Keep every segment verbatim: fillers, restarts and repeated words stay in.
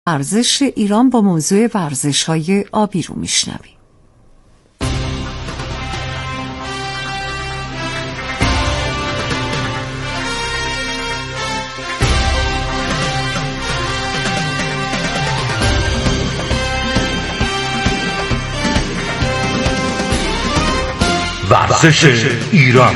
ورزش ایران با موضوع ورزش‌های آبی رو میشنویم. ورزش ایران.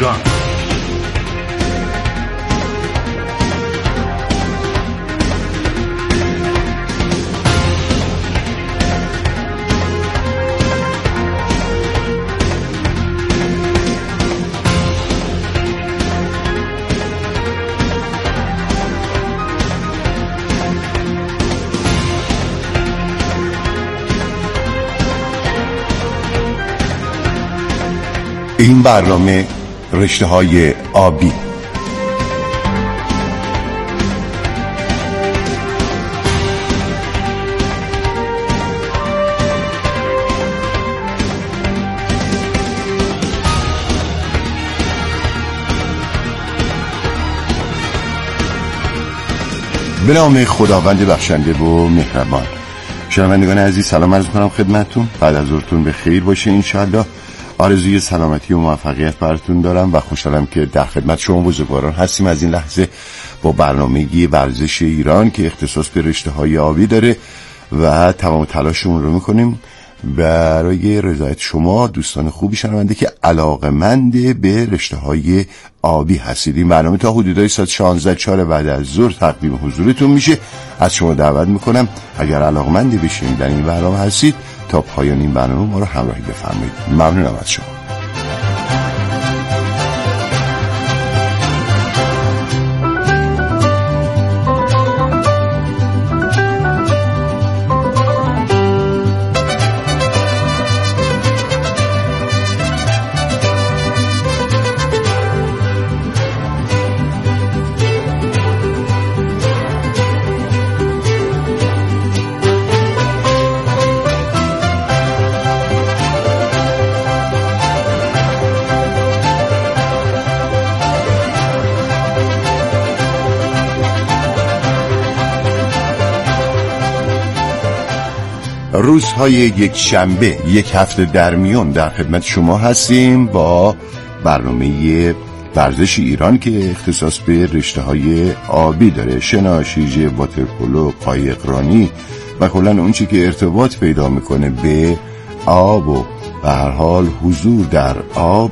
این برنامه رشته های آبی. به نام خداوند بخشنده و مهربان. شنوندگان عزیز سلام عرض می‌کنم خدمتتون. بعد از ظهرتون به خیر باشه انشالله. آرزوی سلامتی و موفقیت براتون دارم و خوشحالم که در خدمت شما بزرگواران هستیم از این لحظه با برنامه‌ای ورزش ایران که اختصاص به رشته‌های آبی داره و تمام تلاشمون رو می‌کنیم برای رضایت شما دوستان خوبی شنونده که علاقه‌مند به رشته‌های آبی هستید. این برنامه تا حدودای ساعت شانزده چهار بعد از ظهر تقدیم حضورتون میشه. از شما دعوت می‌کنم اگر علاقه‌مند بشین در این برنامه هستید تا پایان این برنامه ما رو همراهی بفرمایید. ممنونم از شما. روزهای یک شنبه یک هفته در میون در خدمت شما هستیم با برنامه ورزش ایران که اختصاص به رشته‌های آبی داره. شنا، شیجه، واترپولو، قایقرانی و کلاً اون چی که ارتباط پیدا میکنه به آب و به هر حال حضور در آب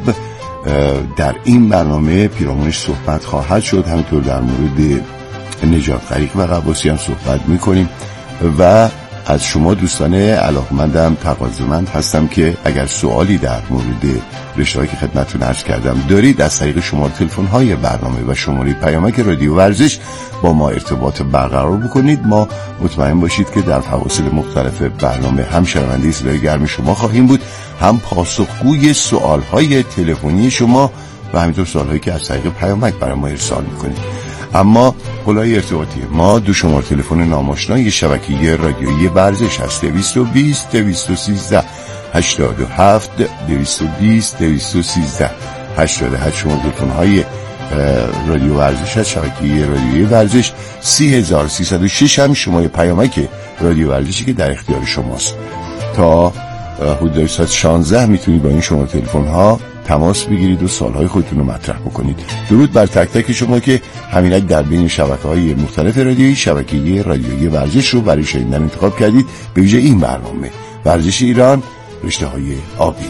در این برنامه پیرامونش صحبت خواهد شد. همینطور در مورد نجات غریق و غواصی هم صحبت میکنیم و از شما دوستان علاقمندم تقاضامند هستم که اگر سوالی در مورد رشته‌هایی که خدمتتون عرض کردم دارید از طریق شماره تلفن‌های برنامه و شماره پیامک رادیو ورزش با ما ارتباط برقرار بکنید. ما مطمئن باشید که در فواصل مختلف برنامه هم شنونده صدای گرم شما خواهیم بود، هم پاسخگوی سوال‌های تلفنی شما و همینطور سوال‌هایی که از طریق پیامک برای ما ارسال می‌کنید. اما قلای ارتباطی ما دو شماره تلفن ناماشنای شبکه رادیویی ورزش هست: دویست و بیست دویست و سیزده هشتاد و هفت دویست و بیست دویست و سیزده هشتاد و هفت. شماره تلفن های رادیو ورزش هست، شبکه رادیویی ورزش. سی هزار و سیصد و شش هم شماره پیامک رادیو ورزشی که در اختیار شماست. تا حدود ساعت شانزده میتونید با این شماره تلفن ها تماس بگیرید و سوالهای خودتون رو مطرح بکنید. درود بر تک تک شما که همینک در بین شبکه‌های مختلف رادیویی شبکه رادیویی ورزش رو برای شنیدن انتخاب کردید، به ویژه این برنامه ورزش ایران رشته‌های آبی.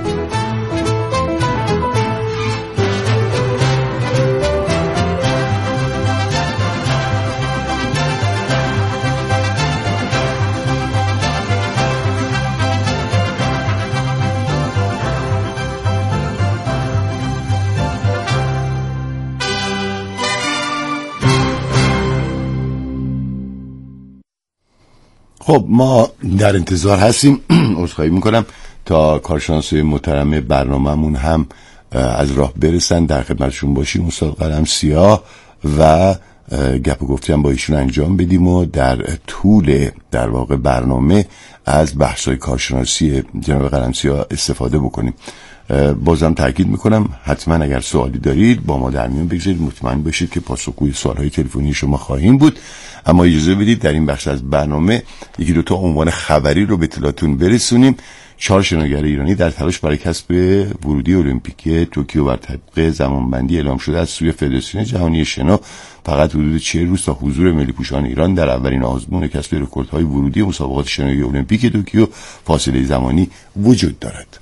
خب ما در انتظار هستیم. عذرخواهی میکنم تا کارشناسای محترم برنامه‌مون هم از راه برسن، در خدمتشون باشیم. استاد قلم سیاه و گپ و گفتی هم با ایشون انجام بدیم و در طول در واقع برنامه از بحث‌های کارشناسی جناب قلمسی‌ها استفاده بکنیم. بازم تاکید میکنم حتما اگر سوالی دارید با ما در میون بگذارید، مطمئن باشید که پاسخگوی سوالهای تلفنی شما خواهیم بود. اما اجازه بدید در این بخش از برنامه یکی دو تا عنوان خبری رو به اطلاعتون برسونیم. چهار شناگر ایرانی در تلاش برای کسب ورودی المپیک توکیو بر طبق زمانبندی اعلام شده از سوی فدراسیون جهانی شنا فقط حدود چهل روز تا حضور ملی پوشان ایران در اولین آزمون کسب رکوردهای ورودی مسابقات شنایی المپیک توکیو فاصله زمانی وجود دارد.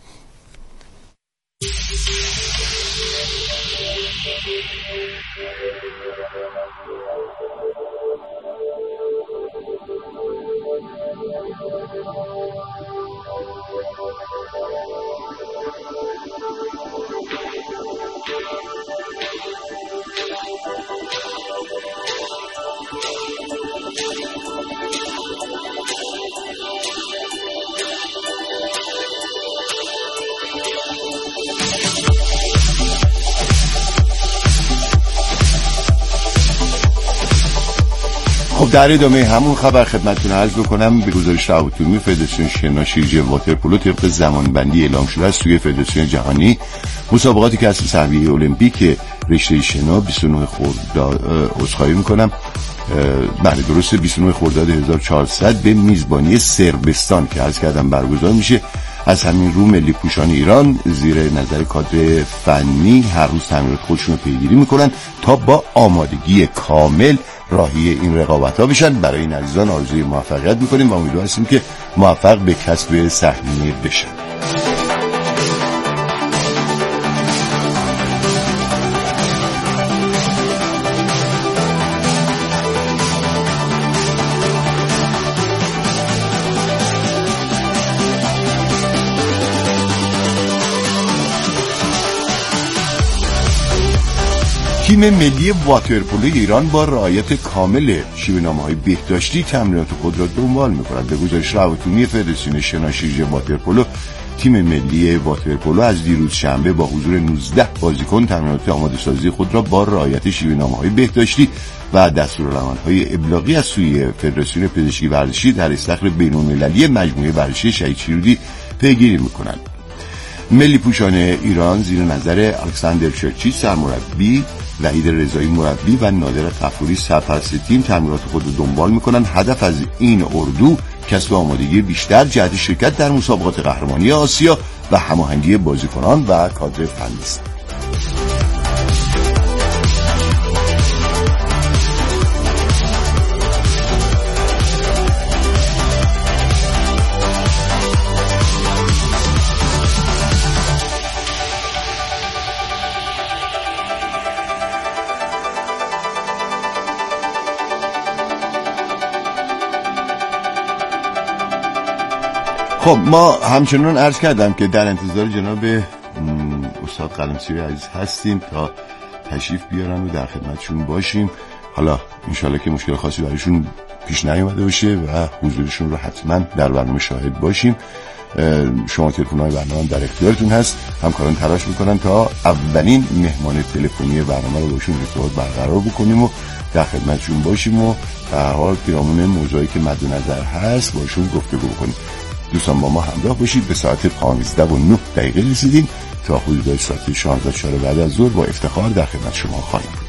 خب در ادامه همون خبر خدمتتون عرض بکنم به گزارش هواپیمایی فدراسیون شنا شیرجه واترپولو طبق زمانبندی اعلام شده است سوی فدراسیون جهانی مسابقاتی که اصل سهمیه المپیک رشته شنا بیست و نه خرداد عذرخواهی میکنم بله درسته بیست و نه خرداد هزار و چهارصد به میزبانی صربستان که عرض کردم برگزار میشه. از همین رو ملی پوشان ایران زیر نظر کادر فنی هر روز تمرینات خودشون رو پیگیری میکنن تا با آمادگی کامل راهی این رقابت ها بشن. برای این عزیزان آرزوی موفقیت میکنیم و امیدوار هستیم که موفق به کسب سهمیه بشن. تیم ملی واترپولو ایران با رعایت کامل شیوه‌نامه‌های بهداشتی تمرینات خود را دنبال می‌کند. به گزارش هواپیمایی فدراسیون شنا شیرجه واترپولو تیم ملی واترپولو از دیروز شنبه با حضور نوزده بازیکن تمرینات آماده‌سازی خود را با رعایت شیوه‌نامه‌های بهداشتی و دستورالعمل‌های ابلاغی از سوی فدراسیون پزشکی ورزشی در استخر بین‌المللی مجموعه ورزشی شهید شیرودی پیگیری می‌کنند. ملی پوشان ایران زیر نظر الکساندر چرچی سرمربی، وحید رضایی مربی و نادر غفوری سرپرست تیم تمرینات خود را دنبال می‌کنند. هدف از این اردو کسب آمادگی بیشتر جهت شرکت در مسابقات قهرمانی آسیا و هماهنگی بازیکنان و کادر فنی است. خب ما همچنان عرض کردم که در انتظار جناب استاد قلمسی‌های عزیز هستیم تا تشریف بیارن و در خدمتشون باشیم. حالا انشالله که مشکل خاصی برایشون پیش نیامده باشه و حضورشون رو حتما در برنامه شاهد باشیم. شما تلفن‌های برنامه در اختیارتون هست. همکاران تلاش میکنن تا اولین مهمان تلفنی برنامه رو باشون ارتباط برقرار بکنیم و در خدمتشون باشیم و در حال پیرامون موضوعی که مد نظر هست باشون گفتگو بکنیم. دوستان با ما همراه باشید. به ساعت پانزده و نه دقیقه رسیدیم. تا حدود ساعت شانزده و چهار بعد از ظهر با افتخار در خدمت شما خواهیم بود.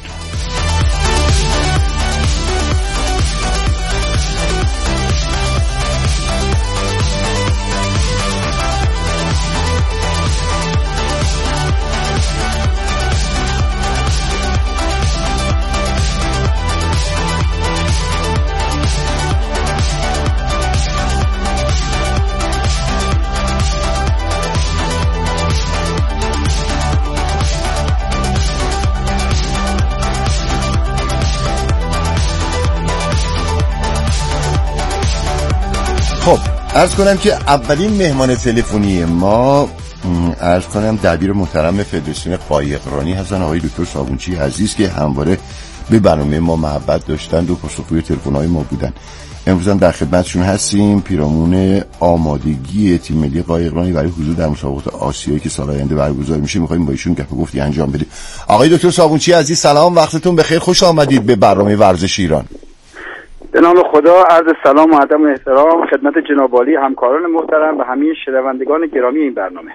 خب عرض کنم که اولین مهمان تلفنی ما عرض کنم دبیر محترم فدراسیون قایقرانی هستن، آقای دکتر صابونچی عزیز که همواره به برنامه ما محبت داشتند و پاسخگوی تلفن‌های ما بودن. امروز هم در خدمتشون هستیم. پیرامون آمادگی تیم ملی قایقرانی برای حضور در مسابقات آسیایی که سال آینده برگزار میشه می‌خوایم با ایشون گپ و گفتی انجام بدیم. آقای دکتر صابونچی عزیز سلام، وقتتون بخیر، خوش آمدید به برنامه ورزش ایران. به نام خدا عرض سلام و ادب و احترام خدمت جناب عالی، همکاران محترم و همه شنوندگان گرامی این برنامه.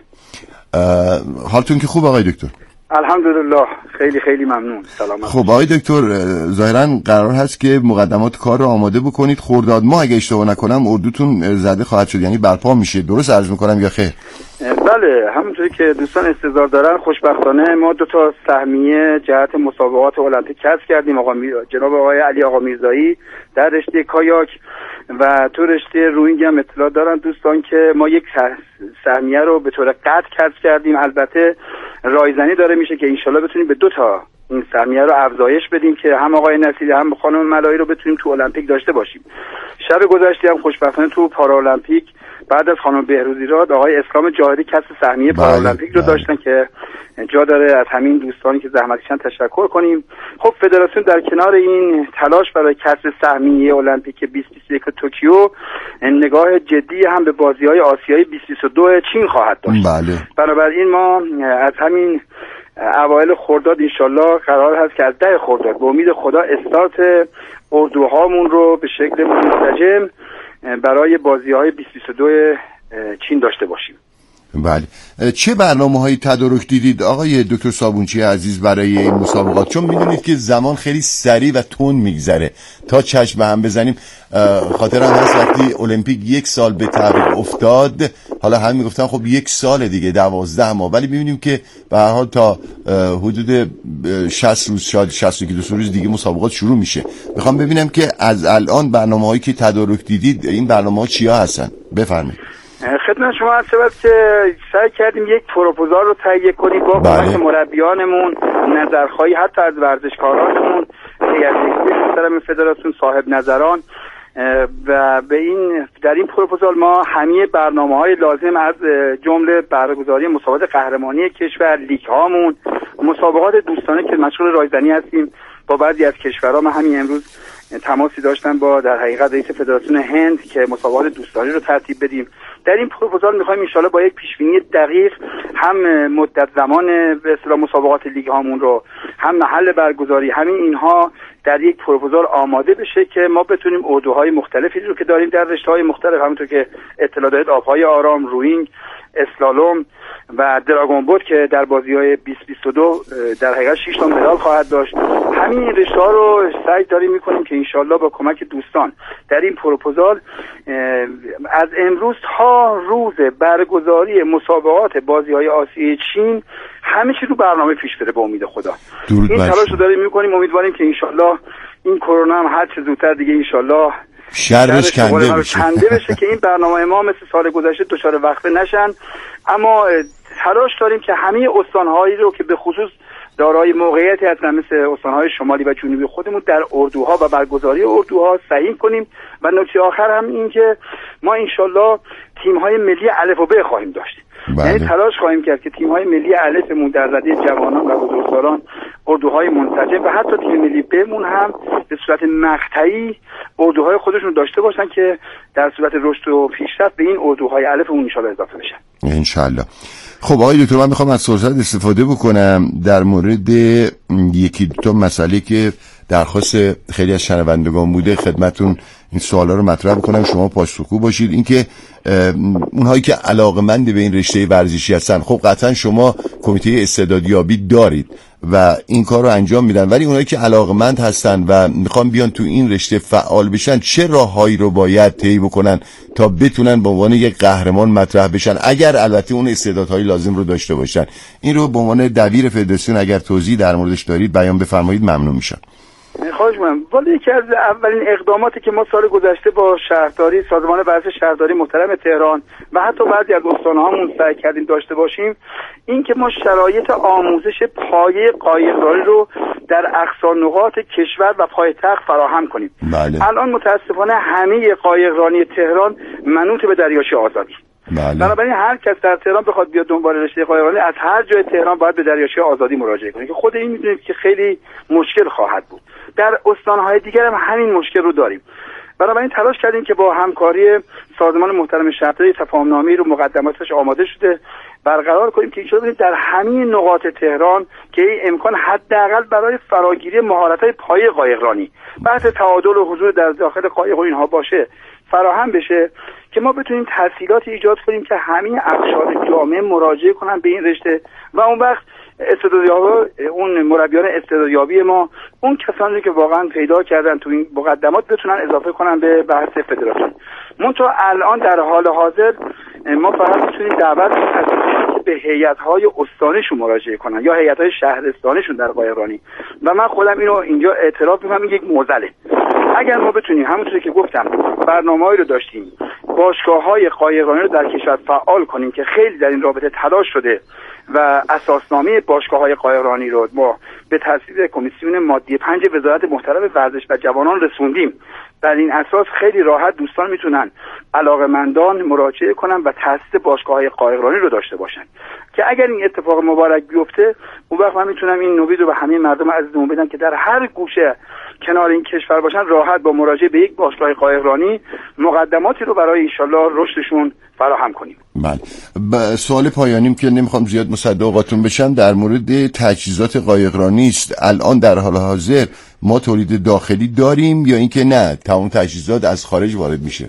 حالتون که خوب آقای دکتر؟ الحمدلله خیلی خیلی ممنون. سلامت. خب آقای دکتر، ظاهرا قرار هست که مقدمات کار رو آماده بکنید. خرداد ماه اگه اشتباه نکنم اردوتون زده خواهد شد، یعنی برپا میشه، درست عرض میکنم یا خیر؟ بله، همونطوری که دوستان استظهار دارن خوشبختانه ما دو تا سهمیه جهت مسابقات المپیک کسب کردیم. آقا می... جناب آقای علی آقا میرزایی در رشته کایاک و تو رشته روینگ هم اطلاع دارن دوستان که ما یک سهمیه رو به طور قطع کسب کردیم. البته رایزنی داره میشه که انشالله بتونیم به دو تا این سهمیه رو افزایش بدیم که هم آقای نصیری هم خانم ملایی رو بتونیم تو المپیک داشته باشیم. شب گذشته هم خوشبختانه تو پارالمپیک بعد از خانم بهروزی راد آقای اسلام جاهدی کسب سهمیه پارالمپیک رو داشتن که جا داره از همین دوستانی که زحمت کشیدن تشکر کنیم. خب فدراسیون در کنار این تلاش برای کسب سهمیه المپیک بیست بیست و یک توکیو نگاه جدی هم به بازی‌های آسیایی بیست بیست و دو چین خواهد داشت. بله. بنابراین ما از همین اوایل خرداد انشالله قرار هست که از ده خرداد به امید خدا استارت اردوهامون رو به شکل منسجم برای بازی‌های بیست بیست و دو چین داشته باشیم. بله. چه برنامه‌هایی تدارک دیدید آقای دکتر صابونچی عزیز برای این مسابقات؟ چون میدونید که زمان خیلی سریع و تند میگذره تا چشم به هم بزنیم. خاطرم هست وقتی المپیک یک سال به تعویق افتاد، حالا هم میگفتن خب یک سال دیگه دوازده ماه، ولی میبینیم که به هر حال تا حدود شصت روز شاید شصت و دو روز دیگه مسابقات شروع میشه. میخوام ببینم که از الان برنامه‌هایی که تدارک دیدید این برنامه‌ها چیا هستن؟ بفرمایید. خدمت شما عرض شود که سعی کردیم یک پروپوزال رو تهیه کنیم با کمک مربیانمون، نظرخواهی حتی از ورزشکارانمون، هیئت محترم فدراسیون صاحب نظران و به این در این پروپوزال ما همه برنامه‌های لازم از جمله برگزاری مسابقات قهرمانی کشور، لیگ هامون، مسابقات دوستانه که مشغول رایزنی هستیم با بعضی از کشورها. من همین امروز تماسی داشتم با در حقیقت رئیس فدراسیون هند که مسابقات دوستانه رو ترتیب بدیم. در این پروپوزال می‌خوایم ان شاءالله با یک پیش‌بینی دقیق هم مدت زمان به اصطلاح مسابقات لیگ هامون رو، هم محل برگزاری، همین اینها در یک پروپوزال آماده بشه که ما بتونیم اردوهای مختلفی رو که داریم در رشته‌های مختلف، همونطور که اطلاع دارید آب‌های آرام، روینگ، اسلالوم و دراگون بوت که در بازی‌های بیست بیست و دو در حقیقت شش تا مدال خواهد داشت، همین رشته‌ها رو سعی داریم می‌کنیم که انشالله با کمک دوستان در این پروپوزال از امروز تا روز برگزاری مسابقات بازی‌های آسیایی چین همه چی رو برنامه پیش بره به امید خدا. این تلاش رو داریم می‌کنیم، امیدواریم که انشالله این کرونا هم هر چه زودتر دیگه انشالله شرش کنده بشه. کنده بشه که این برنامه ما مثل سال گذشته دچار وقفه نشن. اما تلاش داریم که همه استان‌هایی رو که به خصوص دارای موقعیتی هستن مثل استان‌های شمالی و جنوبی خودمون در اردوها و برگزاری اردوها سعی کنیم. و نکته آخر هم این که ما انشالله تیم‌های ملی الف و ب خواهیم داشت. بله. یعنی تلاش خواهیم کرد که تیم‌های ملی الفمون در رده جوانان و بزرگسالان اردوهای منسجم و حتی تیم ملی بمون هم به صورت مقطعی اردوهای خودشون داشته باشن که در صورت رشد و پیشرفت به این اردوهای الفمون ان شاءالله اضافه بشن ان شاءالله. خب آقای دکتر، من میخوام از فرصت استفاده بکنم در مورد یکی دو تا مسئله که درخواست خیلی از شنوندگان بوده خدمتون این سوالا رو مطرح بکنم، شما پاسخگو باشید. اینکه اونهایی که علاقه‌مند به این رشته ورزشی هستن، خب قطعا شما کمیته استعدادیابی دارید و این کار رو انجام میدن، ولی اونایی که علاقه‌مند هستن و میخوان بیان تو این رشته فعال بشن، چه راههایی رو باید طی بکنن تا بتونن به عنوان یک قهرمان مطرح بشن، اگر البته اون استعدادهای لازم رو داشته باشن؟ این رو به عنوان دبیر فدراسیون اگر توضیح در موردش دارید بیان بفرمایید، ممنون میشم. خواهش می‌کنم. ولی یکی از اولین اقداماتی که ما سال گذشته با شهرداری، سازمان ورزش شهرداری محترم تهران و حتی بعضی از استان‌هامون سعی کردیم داشته باشیم، این که ما شرایط آموزش پایه قایقرانی رو در اقصا نقاط کشور و پایتخت فراهم کنیم. بله. الان متاسفانه همه قایقرانی تهران منوط به دریاچه آزادی. بله. بنابراین هر کس در تهران بخواد بیاد دنبال رشته قایقرانی از هر جای تهران باید به دریاچه آزادی مراجعه کنه که خود این میدونید که خیلی مشکل خواهد بود. در استان‌های دیگر هم همین مشکل رو داریم. بنابراین تلاش کردیم که با همکاری سازمان محترم شهرداری تفاهم‌نامه‌ای رو مقدماتش آماده شده برقرار کنیم که ایشالا در همین نقاط تهران که این امکان حداقل برای فراگیری مهارت‌های پایه قایقرانی، بحث تعادل و حضور در داخل قایق و اینها باشه فراهم بشه که ما بتونیم تسهیلات ایجاد کنیم که همین اقشار جامعه مراجعه کنن به این رشته و اون وقت استعدادیابی اون مربیان استعدادیابی ما اون کسانی که واقعا پیدا کردن تو این مقدمات بتونن اضافه کنن به بحث فدراسیون. منتها الان در حال حاضر ما فقط میتونیم دعوت کنیم به هیئت‌های استانیشون مراجعه کنن یا هیئت‌های شهرستانیشون در قایقرانی و من خودم اینو اینجا اعتراف می‌کنم این یک معضله. اگر ما بتونیم همونطوری که گفتم برنامه‌ای رو داشتیم باشگاه‌های قایقرانی رو در کشور فعال کنیم که خیلی در این رابطه تلاش شده و اساسنامه باشگاه‌های قایقرانی رو ما به تصویب کمیسیون مادی پنج وزارت محترم ورزش و جوانان رسوندیم. بر این اساس خیلی راحت دوستان میتونن علاقه‌مندان مراجعه کنن و تأسیس باشگاه‌های قایقرانی رو داشته باشن که اگر این اتفاق مبارک بیفته اون وقت من میتونم این نوید رو به همه مردم عزیزمون بدم که در هر گوشه کنار این کشور باشن راحت با مراجعه به یک باشگاه قایقرانی مقدماتی رو برای انشالله رشدشون فراهم کنیم. بله. سوال پایانیم که نمیخوام زیاد مصدق اوقاتون بشم در مورد تجهیزات قایقرانی است. الان در حال حاضر ما تولید داخلی داریم یا اینکه نه تمام تجهیزات از خارج وارد میشه؟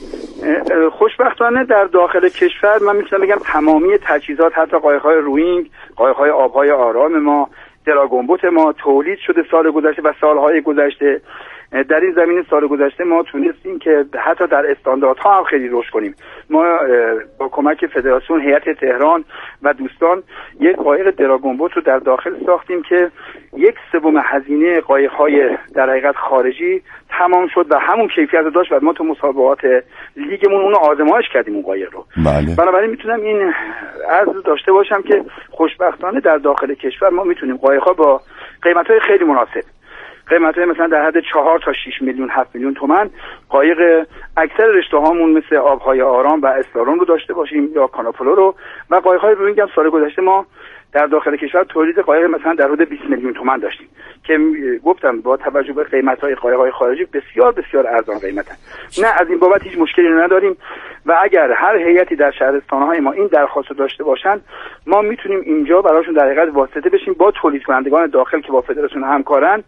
خوشبختانه در داخل کشور من میتونم بگم تمامی تجهیزات حتی قایق‌های روینگ، قایق‌های آب‌های آرام ما، دراگونبوت ما تولید شده سال گذشته و سالهای گذشته. در این زمینه سال گذشته ما تونستیم که حتی در استانداردها هم خیلی رشد کنیم. ما با کمک فدراسیون هیئت تهران و دوستان یک قایق دراگونبوت رو در داخل ساختیم که یک سوم هزینه قایق‌های در حقیقت خارجی تمام شد و همون کیفیت رو داشت و ما تو مسابقات لیگمون اونو آزمایش کردیم اون قایق رو. بله. بنابراین میتونم این عرض داشته باشم که خوشبختانه در داخل کشور ما میتونیم قایق‌ها با قیمت‌های خیلی مناسب، قیمت‌های مثلا در حد چهار تا شش میلیون هفت میلیون تومان قایق اکثر رشته‌هامون مثل آب‌های آرام و استارون رو داشته باشیم یا کاناپولو رو و قایق‌های روینگ هم سال گذشته ما در داخل کشور تولید قایق مثلا در حدود بیست میلیون تومان داشتیم که گفتم با توجه به قیمت‌های قایق‌های خارجی بسیار بسیار ارزان قیمتن. نه از این بابت هیچ مشکلی نداریم و اگر هر هیئتی در شهرستان‌های ما این درخواست رو داشته باشن ما میتونیم اینجا براشون در حقیقت واسطه بشیم با تولید کنندگان داخل که با فدراسیون همکارن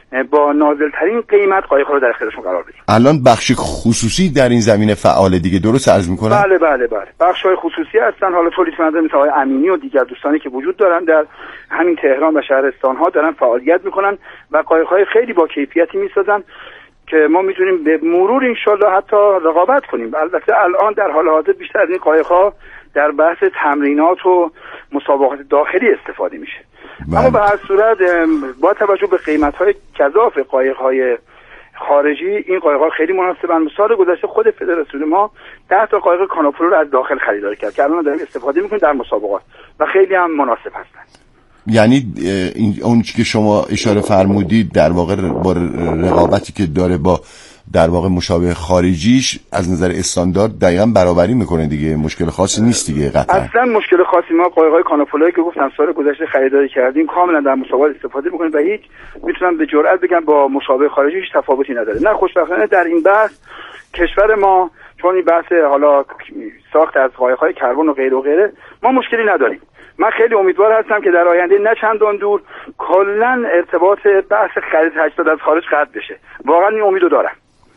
با نازلترین قیمت قایق‌ها رو در اختیارشون قرار بدیم. الان بخش خصوصی در این زمینه فعال دیگه، درست عرض می‌کنم؟ بله بله بله. بخش‌های خصوصی هستن. حالا تولید کننده مثل آقای امینی و دیگر دوستانی که وجود دارن در همین تهران و شهرستان‌ها دارن فعالیت می‌کنن و قایق‌های خیلی با کیفیتی می‌سازن که ما می‌تونیم به مرور انشالله حتی رقابت کنیم. البته الان در حال حاضر بیشتر از این قایق‌ها در بحث تمرینات و مسابقات داخلی استفاده میشه. بله. اما به هر صورت با توجه به قیمت‌های گزاف قایق‌های خارجی این قایق‌ها خیلی مناسبن. سال گذشته خود فدراسیون ما ده تا قایق کاناپولو رو از داخل خریداری کرد که الان داریم استفاده می‌کنیم در مسابقات و خیلی هم مناسب هستن. یعنی اون چیزی که شما اشاره فرمودید در واقع با رقابتی که داره با در واقع مشابه خارجیش از نظر استاندارد دقیقاً برابری میکنه دیگه، مشکل خاصی نیست دیگه. قطعا اصلا مشکل خاصی ما قایق‌های کاناپولویی که گفتم سال گذشته خریداری کردیم کاملا در مسابقات استفاده میکنیم و هیچ میتونم به جرئت بگم با مشابه خارجی هیچ تفاوتی نداره. نه خوشبختانه در این بحث کشور ما چون این بحث حالا ساخت از قایق‌های کربن و غیره و غیره ما مشکلی نداریم. من خیلی امیدوار هستم که در آینده نه چندان دور کلا ارتباط بحث خرید تجهیزات از خارج قطع بشه. واقعا این امیدو دارم.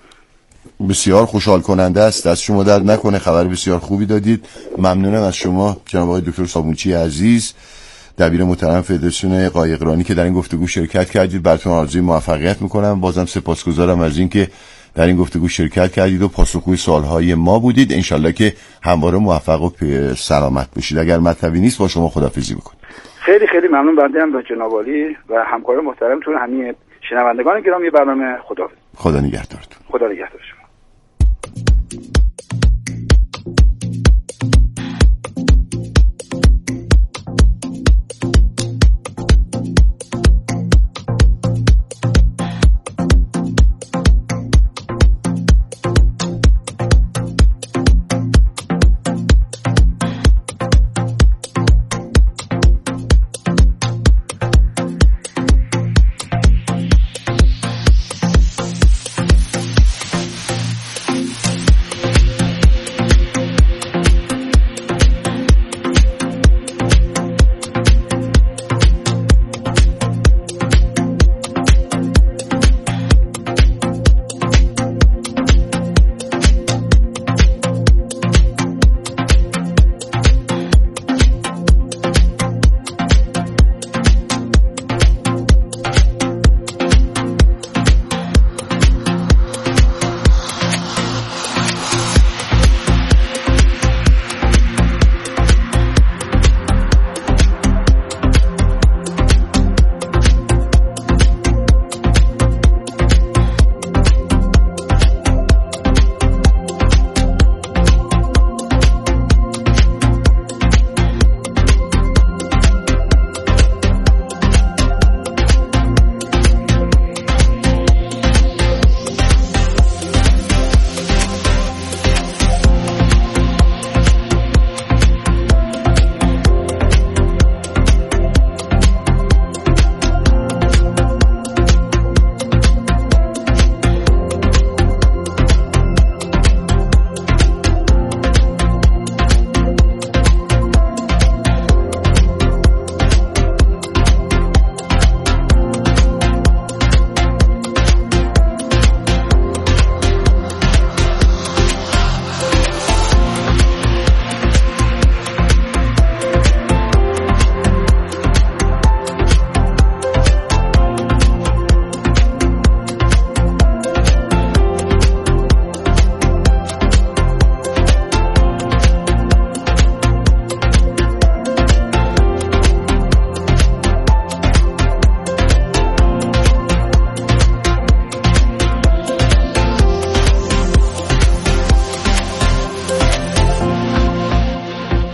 بسیار خوشحال کننده است. دست شما درد نکنه، خبر بسیار خوبی دادید. ممنونم از شما جناب آقای دکتر صابونچی عزیز، دبیر محترم فدراسیون قایقرانی که در این گفتگو شرکت کردید. براتون آرزوی موفقیت میکنم. بازم سپاسگزارم از اینکه در این گفتگو شرکت کردید و پاسخگوی سوالهای ما بودید. انشالله که همواره موفق و سلامت باشید. اگر مطلبی نیست با شما خداحافظی میکنم. خیلی خیلی ممنون. بنده هم به جناب عالی و همکار محترمتون همین شنوندگان گرامی برنامه خدا خدا نگهدارتون. خدا نگهدار شما.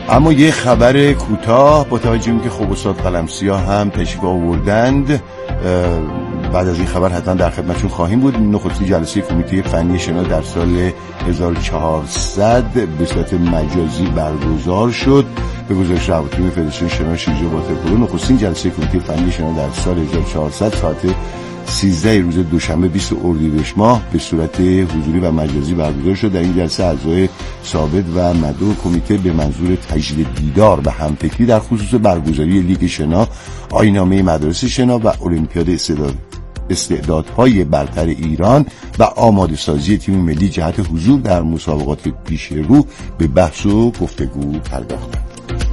اما یه خبر کوتاه با توجه به که خب استاد قلمسیاه هم تشریف آوردند، بعد از این خبر حتما در خدمتشون خواهیم بود. نخستین جلسه کمیته فنی شنا در سال هزار و چهارصد به صورت مجازی برگزار شد. به گزارش روابط فدراسیون شنا شیرجه واترپولو، نخستین جلسه کمیته فنی شنا در سال هزار و چهارصد ساعت سیزده روز دوشنبه بیست اردیبهشت ماه به صورت حضوری و مجازی برگزار شد. در این جلسه اعضای ثابت و مدعو کمیته به منظور تجدید دیدار و همفکری در خصوص برگزاری لیگ شنا، آیین‌نامه مدارس شنا و المپیاد استعداد استعدادهای برتر ایران و آماده سازی تیم ملی جهت حضور در مسابقات پیش رو به بحث و گفتگو پرداختند.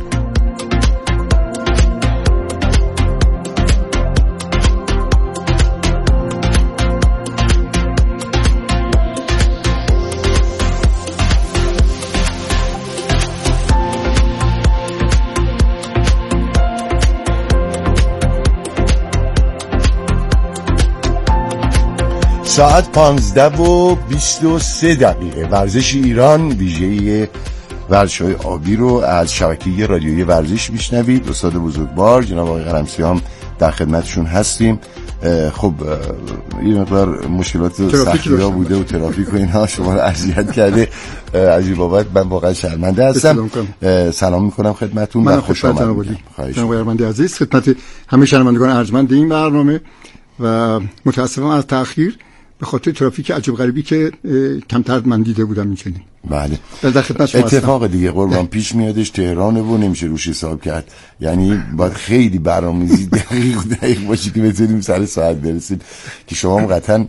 ساعت پانزده و بیست و سه دقیقه ورزش ایران ویژه ورزش‌های آبی رو از شبکه رادیویی ورزش میشنوید. استاد بزرگوار جناب آقای قلمسیاه هم در خدمتشون هستیم. خب یه مقدار مشکلات سختی‌ها بوده و ترافیک و اینها شما رو اذیت کرده، از این بابت من واقعا شرمنده هستم. سلام میکنم خدمتتون و خوش آمدید. جناب آقای عزیز، خدمت همه شنوندگان ارجمند این برنامه و متاسفم از تأخیر به خاطر ترافیک عجب غریبی که کمتر من دیده بودم اینچنین. بله. در خدمت شما اتفاق هستم. دیگه قربان پیش میادش تهران و نمیشه روش حساب کرد، یعنی باید خیلی برنامه‌ریزی دقیق دقیق باشه که بتونیم سر ساعت برسیم، که شما هم قطعا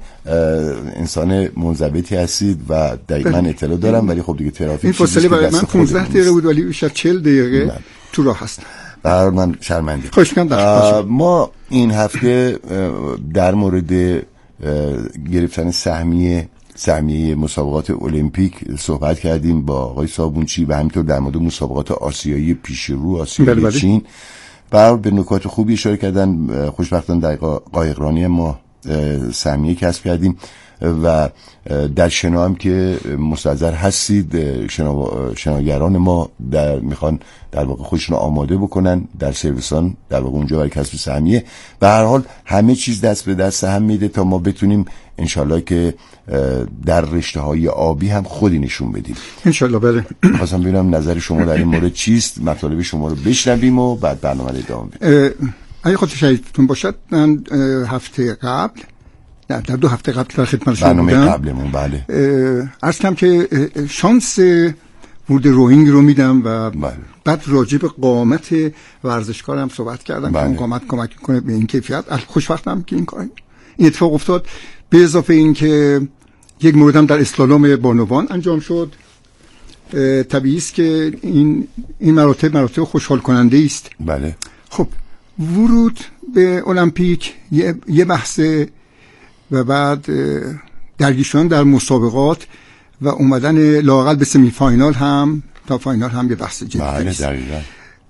انسان منضبطی هستید و دقیقاً اطلاع دارم، ولی خب دیگه ترافیک این فاصله برای من پانزده دقیقه بود ولی بیشتر چهل دقیقه بله. تو راه هستم. برای من شرمنده. خوشم ما این هفته در مورد گرفتن سهمیه سهمیه مسابقات المپیک صحبت کردیم با آقای صابونچی و همینطور در مورد مسابقات آسیایی پیش رو آسیایی بله چین و به نکات خوبی اشاره کردن. خوشبختانه در قایقرانی ما سهمیه کسب کردیم و در شنا هم که مستحضر هستید شنا شناگران ما در میخوان در واقع خودشون آماده بکنن در سرویسان در واقع اونجا برای کسب سهمیه. به هر حال همه چیز دست به دست هم میده تا ما بتونیم انشالله که در رشته های آبی هم خودی نشون بدیم انشالله. بله خواستم ببینم نظر شما در این مورد چیست، مطالب شما رو بشنویم و بعد برنامه رو ادامه بدیم. اگه خاطر شایدتون باشد من هفته قبل در دو هفته قبل در خدمت شما برنامه بودم. قبلمون بله عرض کنم که شانس ورود روینگ رو میدم و بله. بعد راجع به قامت ورزشکارم صحبت کردم بله. که اون قامت کمک میکنه به این کیفیت. خوشبختم که این کار این اتفاق افتاد. به اضافه این که یک موردم در اسلالوم بانوان انجام شد. طبیعی است که این این مراتب مراتب خوشحال کننده است. بله. خب ورود به المپیک یه, یه بحثه و بعد درگیر شدن در مسابقات و اومدن لااقل به سمی فاینال هم تا فاینال هم یه بحث جدی بله است. دقیقاً.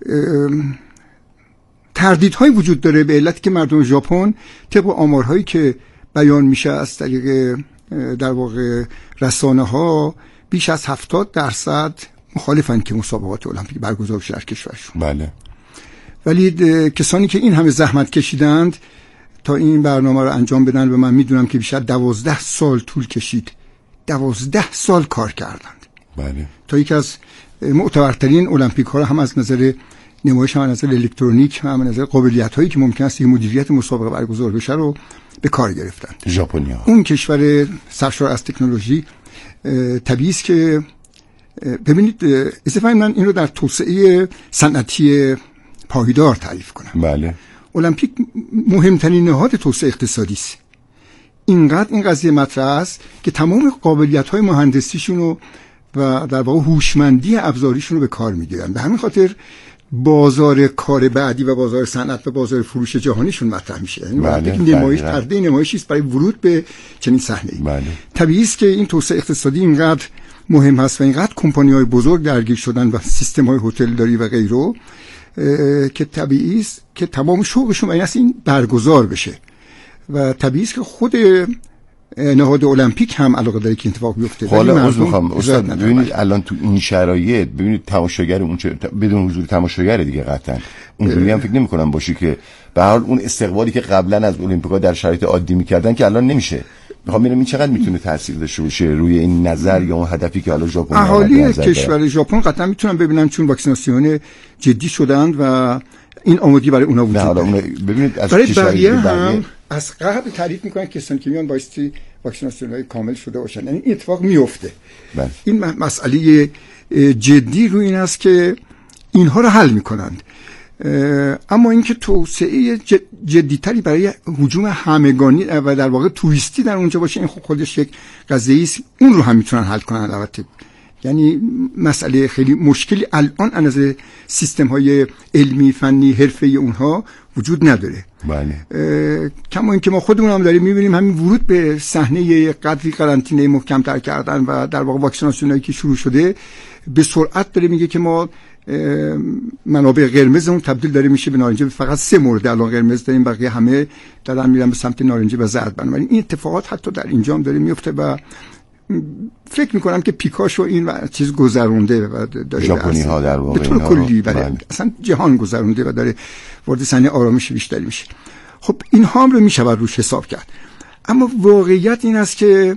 تردیدهای وجود داره به علتی که مردم ژاپن طبق آمارهایی که بیان میشه از طریق در واقع رسانه ها بیش از هفتاد درصد مخالفن که مسابقات المپیک برگزار بشه در کشورشون. بله. ولی کسانی که این همه زحمت کشیدند تا این برنامه رو انجام بدن و من میدونم که بیشتر دوازده سال طول کشید، دوازده سال کار کردند بله. تا یکی از معتبرترین المپیک ها رو هم از نظر نمایش هم از نظر الکترونیک هم از نظر قابلیت هایی که ممکن است مدیریت مسابقه برگزار بشه رو به کار گرفتند. ژاپنیا اون کشور سرشار از تکنولوژی طبیعی است که ببینید اضافه من این رو در توسعه صنعتی پایدار تعریف کنم. بله. المپیک مهمترین نهاد توسعه اقتصادی است. اینقدر این قضیه مطرح است که تمام قابلیت‌های مهندسیشون رو و در واقع هوشمندی ابزاریشون رو به کار می‌گیرن. به همین خاطر بازار کار بعدی و بازار صنعت و بازار فروش جهانیشون مطرح میشه. یعنی بله. این نمایش پرده نمایشی است برای ورود به چنین صحنه‌ای. بله. طبیعی است که این توسعه اقتصادی اینقدر مهم هست و اینقدر کمپانی‌های بزرگ درگیر شدن و سیستم‌های هتلداری و غیره که طبیعی است که تمام شوقشون این است این برگزار بشه و طبیعی است که خود نهاد المپیک هم علاقه داره که اتفاق بیفته. حالا عذر میخوام استاد، ببینید الان تو این شرایط ببینید تماشاگر اون چه بدون حضور تماشاگر دیگه قطعا اونجوری هم فکر نمی‌کنم باشه که به هر حال اون استقبالی که قبلا از المپیک‌ها در شرایط عادی می‌کردن که الان نمیشه. میخوام ببینم این چقدر میتونه تاثیر داشته باشه روی این نظر یا اون هدفی که حالا ژاپن اهالی کشور ژاپن قطعا میتونن ببینن چون واکسیناسیون جدی شدن و این آمادگی برای اونها وجود داره. حالا ببینید از برای بقیه هم از قبل تعریف میکنن کسانی که میان بایستی واکسیناسیون‌های کامل شده باشن، یعنی این اتفاق میفته. بله. این مسئله جدی روی این است که اینها رو حل میکنند، اما اینکه توسعه جدیتری برای هجوم همگانی و در واقع توریستی در اونجا باشه، این خب خودش یک قضیه است، اون رو هم میتونن حل کنن. البته یعنی مسئله خیلی مشکلی الان از سیستم های علمی فنی حرفه‌ای اونها وجود نداره. بله. کما اینکه ما خودمون هم داریم میبینیم همین ورود به صحنه قدری قرنطینه محکم تر کردن و در واقع واکسیناسیونایی که شروع شده به سرعت داره میگه که ما منابع قرمزمون تبدیل داره میشه به نارنجی. فقط سه مورد الان قرمز داریم، بقیه همه دارن میرن به سمت نارنجی و زرد. بنابراین این اتفاقات حتی در اینجا هم داره میفته و فکر میکنم که پیکاشو این و چیز گذرونده و داره ژاپنی ها در واقع به طور کلی برای اصلا جهان گذرونده و داره وارد صحنه آرامش بیشتری میشه. خب این ها هم رو میشه بر روش حساب کرد، اما واقعیت این است که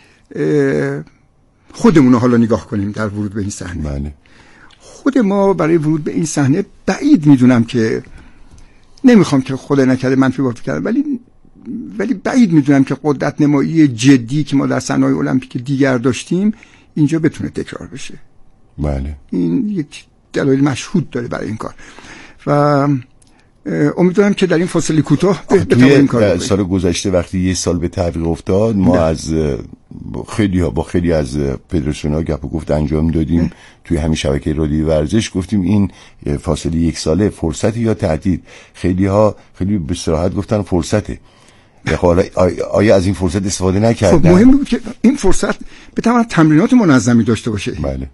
خودمون رو حالا نگاه کنیم در ورود به این صحنه. بله. خود ما برای ورود به این صحنه بعید میدونم که نمیخوام که خدا نکرده منفی وارد کردم، ولی ولی بعید میدونم که قدرت نمایی جدی که ما در صحنه‌های المپیک دیگر داشتیم اینجا بتونه تکرار بشه. بله. این یک دلایل مشهود داره برای این کار و امیدوارم که در این فاصله کوتاه بتونیم این کار بکنیم. سال گذشته وقتی یه سال به تعویق افتاد ما نه. از خیلی ها با خیلی از فدراسیون ها گپ و گفت انجام دادیم نه. توی همین شبکه رادیو ورزش گفتیم این فاصله یک ساله فرصتی یا تهدید. خیلی ها خیلی به صراحت گفتن فرصته. حالا آیا از این فرصت استفاده نکردن؟ خب مهم بود که این فرصت بتواند تمرینات منظمی داشته باشه. بله.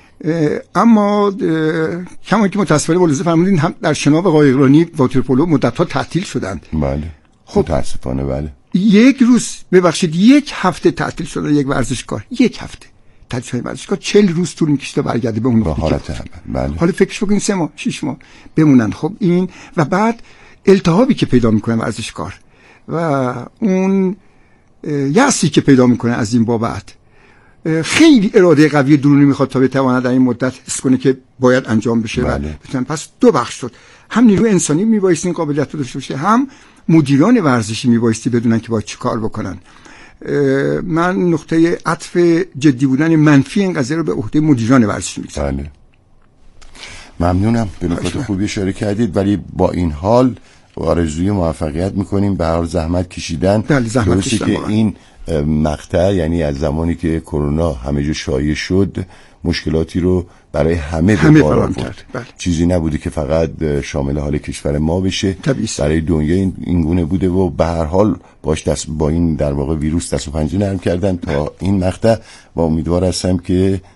اما کما که متاسفانه ولوزه فرمودین هم در شناب قایقرانی واترپولو مدت‌ها تعطیل شدند. بله. خب متاسفانه بله. یک روز ببخشید یک هفته تعطیل شده یک ورزشکار، یک هفته تعطیل شده ورزشکار چهل روز طول می‌کشه تا برگرده به اون حالت هم. بله. حالا فکرش بکنید سه ماه شش ماه بمونن. خب این و بعد التهابی که پیدا می‌کنه ورزشکار و اون یأسی که پیدا می‌کنه از این بابت، خیلی اراده قوی درونی میخواد تا بتواند در این مدت حس کنه که باید انجام بشه. بله. و پس دو بخش شد، هم نیروی انسانی میبایستی این قابلیت رو داشته باشه، هم مدیران ورزشی میبایستی بدونن که باید چی کار بکنن. من نقطه عطف جدی بودن منفی این قضیه رو به عهده مدیران ورزشی میگذارم. بله. ممنونم، به نکات خوبی اشاره کردید، ولی با این حال آرزوی موفقیت میکنیم. به هر زحمت کشیدن. بله زحمت کشیدن که این مقطع یعنی از زمانی که کرونا همه جا شایع شد مشکلاتی رو برای همه به بار آورد. بله. چیزی نبوده که فقط شامل حال کشور ما بشه، طبیعیست. برای دنیا این, این گونه بوده و به هر حال باش دست با این در واقع ویروس دست و پنجه نرم کردن تا این مقطع و امیدوار هستم که